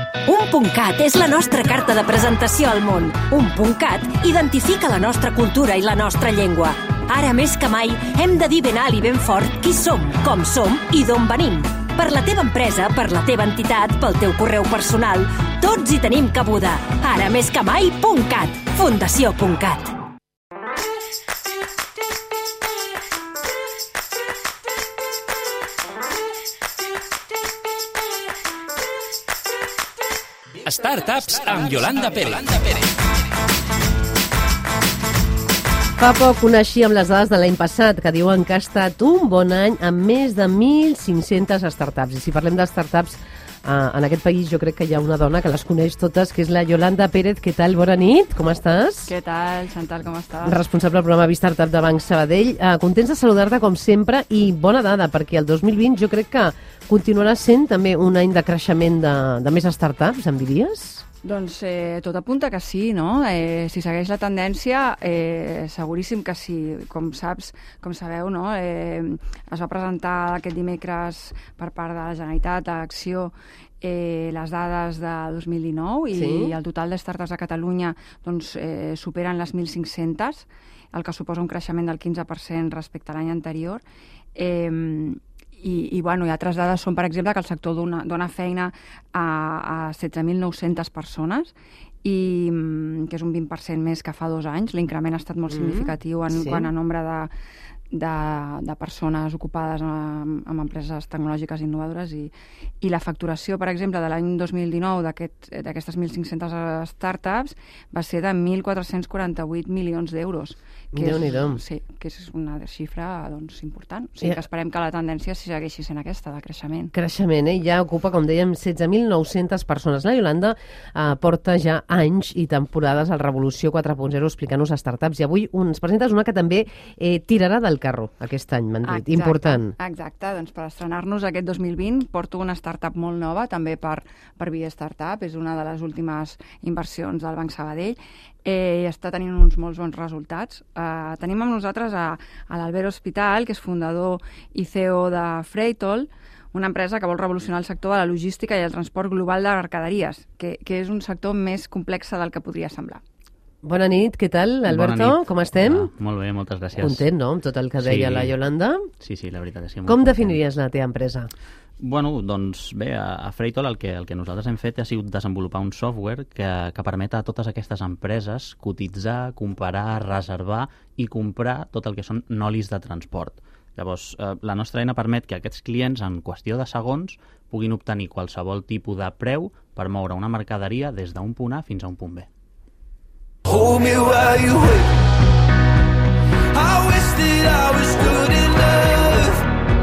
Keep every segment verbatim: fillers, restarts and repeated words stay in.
Un .cat és la nostra carta de presentació al món. Un .cat identifica la nostra cultura i la nostra llengua. Ara més que mai hem de dir ben alt i ben fort qui som, com som i d'on venim. Per la teva empresa, per la teva entitat, pel teu correu personal, tots hi tenim cabuda. Ara més que mai, .cat. Fundació .cat. Startups amb Yolanda Pérez. Fa poc coneixíem les dades de l'any passat, que diuen que ha estat un bon any amb més de mil cinc-centes startups. I si parlem de startups, eh, en aquest país jo crec que hi ha una dona que les coneix totes, que és la Yolanda Pérez. Què tal? Bona nit, com estàs? Què tal, Chantal, com estàs? Responsable del programa Bistartup de Banc Sabadell. Eh, contents de saludar-te com sempre i bona dada, perquè el dos mil vint jo crec que continuarà sent també un any de creixement de, de més startups, em diries? Doncs eh, tot apunta que sí, no? Eh, si segueix la tendència, eh, seguríssim que sí. Com saps, com sabeu, no? Eh, es va presentar aquest dimecres per part de la Generalitat a Acció eh, les dades de dos mil dinou i sí? el total de startups a Catalunya doncs, eh, superen les mil cinc-centes, el que suposa un creixement del quinze per cent respecte a l'any anterior. Eh, I, i, bueno, i altres dades són, per exemple, que el sector dona, dona feina a, a setze mil nou-centes persones, i que és un vint per cent més que fa dos anys. L'increment ha estat molt mm-hmm. significatiu en sí. quant a nombre de, de, de persones ocupades en, en empreses tecnològiques innovadores, i, i la facturació, per exemple, de l'any dos mil dinou d'aquest, d'aquestes mil cinc-centes startups va ser de mil quatre-cents quaranta-vuit milions d'euros, que és, sí, que és una xifra doncs, important. O sigui, que esperem que la tendència segueixi sent aquesta, de creixement. Creixement, eh? Ja ocupa, com dèiem, setze mil nou-centes persones. La Yolanda eh, porta ja anys i temporades al Revolució quatre punt zero explicant-nos startups, i avui ens presentes una que també eh, tirarà del carro aquest any, m'han dit. Exacte, important. Exacte, doncs per estrenar-nos aquest dos mil vint porto una startup molt nova, també per, per Via Startup, és una de les últimes inversions del Banc Sabadell, eh, i està tenint uns molts bons resultats. Eh, tenim amb nosaltres a, a l'Albert Hospital, que és fundador i C E O de Freightol, una empresa que vol revolucionar el sector de la logística i el transport global de mercaderies, que, que és un sector més complex del que podria semblar. Bona nit, què tal, Alberto? Com estem? Hola, molt bé, moltes gràcies. Content, no?, amb tot el que deia sí. la Yolanda. Sí, sí, la veritat és que... Com definiries la teva empresa? Bueno, doncs bé, a, a Freightol el que, el que nosaltres hem fet ha sigut desenvolupar un software que, que permet a totes aquestes empreses cotitzar, comparar, reservar i comprar tot el que són nolis de transport. Llavors, eh, la nostra eina permet que aquests clients, en qüestió de segons, puguin obtenir qualsevol tipus de preu per moure una mercaderia des d'un punt A fins a un punt B. Hold me while you wait. I wish that I was good enough.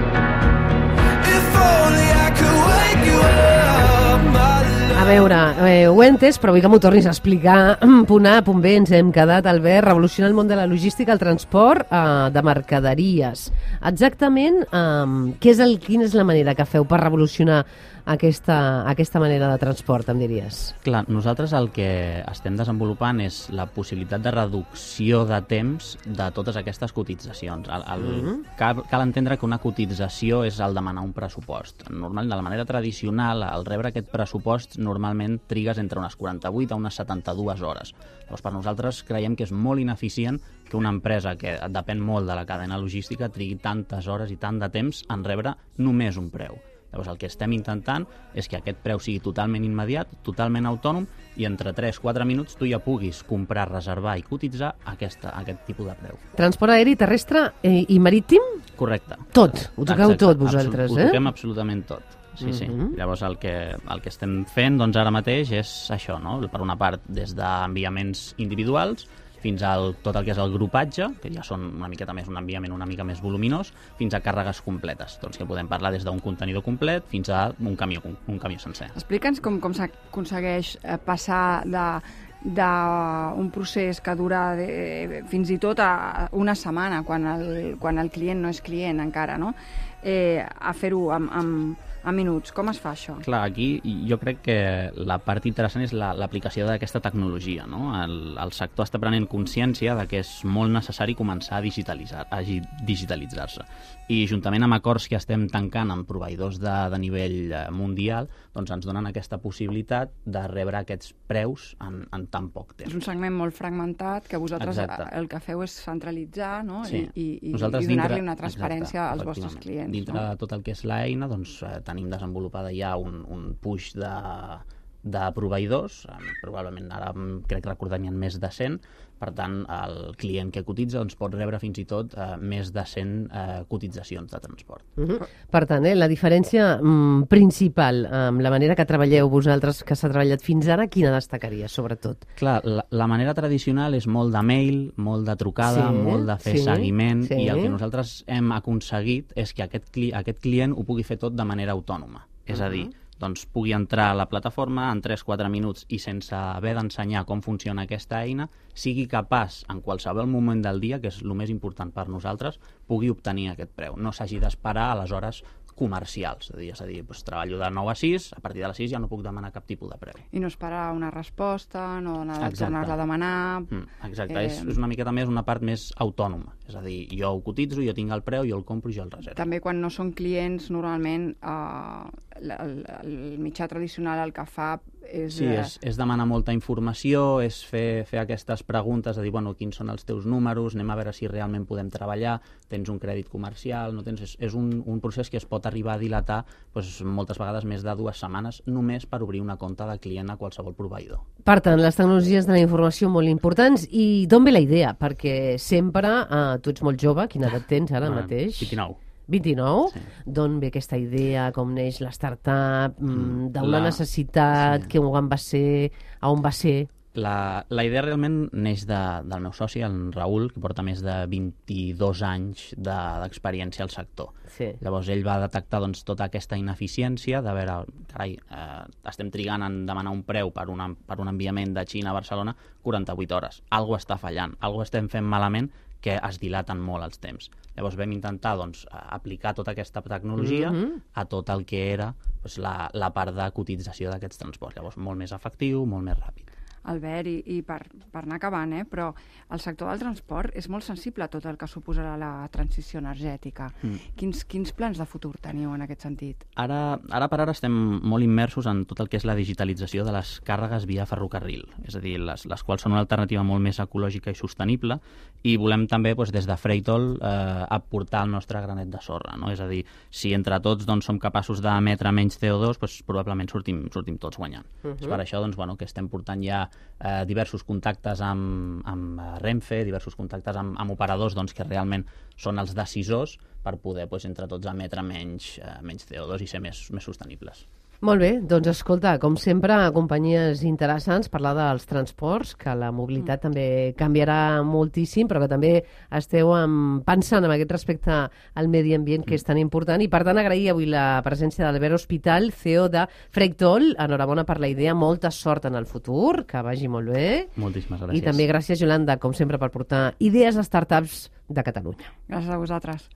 If only I could wake you up, my love. A veure, eh, ho he entès, però vull que m'ho tornis a explicar. Punt A, punt B, ens hem quedat, Albert, revolucionar el món de la logística, el transport eh, de mercaderies. Exactament, eh, què és el, quina és la manera que feu per revolucionar aquesta, aquesta manera de transport, em diries? Clar, nosaltres el que estem desenvolupant és la possibilitat de reducció de temps de totes aquestes cotitzacions. El, el, mm-hmm. cal, cal entendre que una cotització és el demanar un pressupost. Normalment, de la manera tradicional, al rebre aquest pressupost, normalment trigues entre unes quaranta-vuit a unes setanta-dues hores. Llavors, per nosaltres creiem que és molt ineficient que una empresa que depèn molt de la cadena logística trigui tantes hores i tant de temps en rebre només un preu. Llavors, el que estem intentant és que aquest preu sigui totalment immediat, totalment autònom, i entre tres a quatre minuts tu ja puguis comprar, reservar i cotitzar aquesta, aquest tipus de preu. Transport aeri, terrestre eh, i marítim? Correcte. Tot, ho toqueu tot vosaltres, Absolut, eh? Ho toquem absolutament tot. Sí, sí. Mm-hmm. Llavors el que, el que estem fent doncs, ara mateix és això, no? Per una part, des d'enviaments individuals fins al tot el que és el grupatge, que ja són una miqueta més un enviament una mica més voluminós, fins a càrregues completes, doncs que podem parlar des d'un contenidor complet fins a un camió, un camió sencer. Explica'ns com, com s'aconsegueix passar de d'un procés que dura de, fins i tot a una setmana, quan el, quan el client no és client encara, no? Eh, a fer-ho amb, amb, a minuts. Com es fa això? Clar, aquí jo crec que la part interessant és la- l'aplicació d'aquesta tecnologia, no? El, el sector està prenent consciència de que és molt necessari començar a digitalitzar, a gi- digitalitzar-se. I juntament amb acords que estem tancant amb proveïdors de, de nivell eh, mundial, doncs ens donen aquesta possibilitat de rebre aquests preus en, en tan poc temps. És un segment molt fragmentat que vosaltres Exacte. el que feu és centralitzar, no? Sí. I, i, Nosaltres i donar-li dintre- una transparència exacte, als vostres efectivament. clients. Dintre no? de tot el que és l'eina, doncs, eh, tenim desenvolupada ja un, un puix de, de proveïdors, eh, probablement ara mm, crec recordar n'hi ha més de cent, per tant el client que cotitza doncs, pot rebre fins i tot eh, més de cent eh, cotitzacions de transport. Uh -huh. Per tant, eh, la diferència mm, principal amb la manera que treballeu vosaltres, que s'ha treballat fins ara, quina destacaria, sobretot? Clar, la, la manera tradicional és molt de mail, molt de trucada, Sí, molt de fer sí, seguiment, sí. i el que nosaltres hem aconseguit és que aquest, cli aquest client ho pugui fer tot de manera autònoma. És a dir, doncs pugui entrar a la plataforma en tres quatre minuts i sense haver d'ensenyar com funciona aquesta eina, sigui capaç en qualsevol moment del dia, que és el més important per nosaltres, pugui obtenir aquest preu. No s'hagi d'esperar a les hores comercials, és a dir, és a dir doncs, treballo de nou a sis, a partir de les sis ja no puc demanar cap tipus de preu. I no esperar una resposta, no anar a Exacte. tornar-la a demanar... Mm, exacte, Eh, és, és una miqueta més una part més autònoma, és a dir, jo ho cotitzo, jo tinc el preu, jo el compro i jo el reservo. També quan no són clients, normalment eh, el, el mitjà tradicional el que fa és... Sí, eh, és, és demanar molta informació, és fer, fer aquestes preguntes, de dir, bueno, quins són els teus números, anem a veure si realment podem treballar, tens un crèdit comercial, no tens... És, és un, un procés que es pot arribar a dilatar doncs, moltes vegades més de dues setmanes només per obrir una compte de client a qualsevol proveïdor. Per tant, les tecnologies de la informació molt importants. I d'on ve la idea? Perquè sempre, eh, tu ets molt jove, quina edat tens ara Ah, mateix? vint-i-nou. vint-i-nou? Sí. D'on ve aquesta idea? Com neix l'startup? Mm, D'una La- necessitat? sí. Que on va ser? A on va ser? La, la idea realment neix de, del meu soci, el Raül, que porta més de vint-i-dos anys de- d'experiència al sector. Sí. Llavors ell va detectar doncs, tota aquesta ineficiència de veure, carai, eh, estem trigant en demanar un preu per, una, per un enviament de Xina a Barcelona quaranta-vuit hores. Algo està fallant, algo estem fent malament que es dilaten molt els temps. Llavors vam intentar doncs, aplicar tota aquesta tecnologia Mhm. a tot el que era doncs, la, la part de cotització d'aquests transports. Llavors molt més efectiu, molt més ràpid. Albert, i, i per, per anar acabant, eh, però el sector del transport és molt sensible a tot el que suposarà la transició energètica. Mm. Quins, quins plans de futur teniu en aquest sentit? Ara, ara per ara estem molt immersos en tot el que és la digitalització de les càrregues via ferrocarril, és a dir, les, les quals són una alternativa molt més ecològica i sostenible, i volem també doncs, des de Freightol eh, aportar el nostre granet de sorra, no? És a dir, si entre tots doncs, som capaços d'emetre menys C O dos, doncs, probablement sortim, sortim tots guanyant. Uh -huh. És per això doncs, bueno, que estem portant ja eh, diversos contactes amb, amb Renfe, diversos contactes amb, amb operadors doncs, que realment són els decisors per poder doncs, entre tots emetre menys, eh, menys C O dos i ser més, més sostenibles. Molt bé, doncs escolta, com sempre, companyies interessants, parlar dels transports, que la mobilitat mm. també canviarà moltíssim, però que també esteu amb, pensant en aquest respecte al medi ambient, que mm. és tan important, i per tant agrair avui la presència d'Albert Hospital, C E O de Freightol. Enhorabona per la idea, molta sort en el futur, que vagi molt bé. Moltíssimes gràcies. I també gràcies, Yolanda, com sempre, per portar idees a startups de Catalunya. Gràcies a vosaltres.